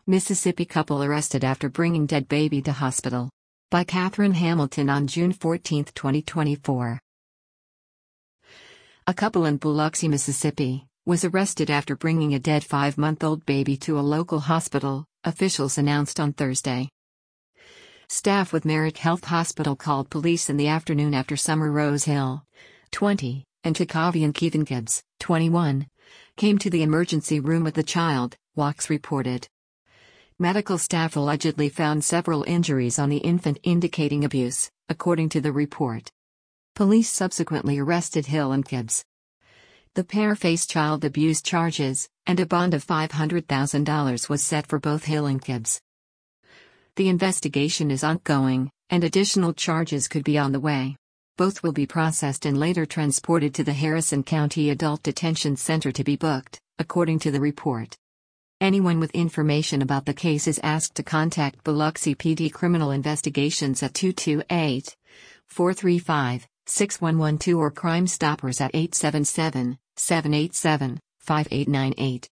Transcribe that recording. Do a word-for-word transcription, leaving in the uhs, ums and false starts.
Mississippi couple arrested after bringing dead baby to hospital. By Catherine Hamilton on June fourteenth, twenty twenty-four. A couple in Biloxi, Mississippi, was arrested after bringing a dead five-month-old baby to a local hospital, officials announced on Thursday. Staff with Merrick Health Hospital called police in the afternoon after Summer Rose Hill, twenty, and Chakavian Kevin Gibbs, twenty-one, came to the emergency room with the child, W A X reported. Medical staff allegedly found several injuries on the infant indicating abuse, according to the report. Police subsequently arrested Hill and Gibbs. The pair faced child abuse charges, and a bond of five hundred thousand dollars was set for both Hill and Gibbs. The investigation is ongoing, and additional charges could be on the way. Both will be processed and later transported to the Harrison County Adult Detention Center to be booked, according to the report. Anyone with information about the case is asked to contact Biloxi P D Criminal Investigations at two two eight, four three five, six one one two or Crime Stoppers at eight seven seven, seven eight seven, five eight nine eight.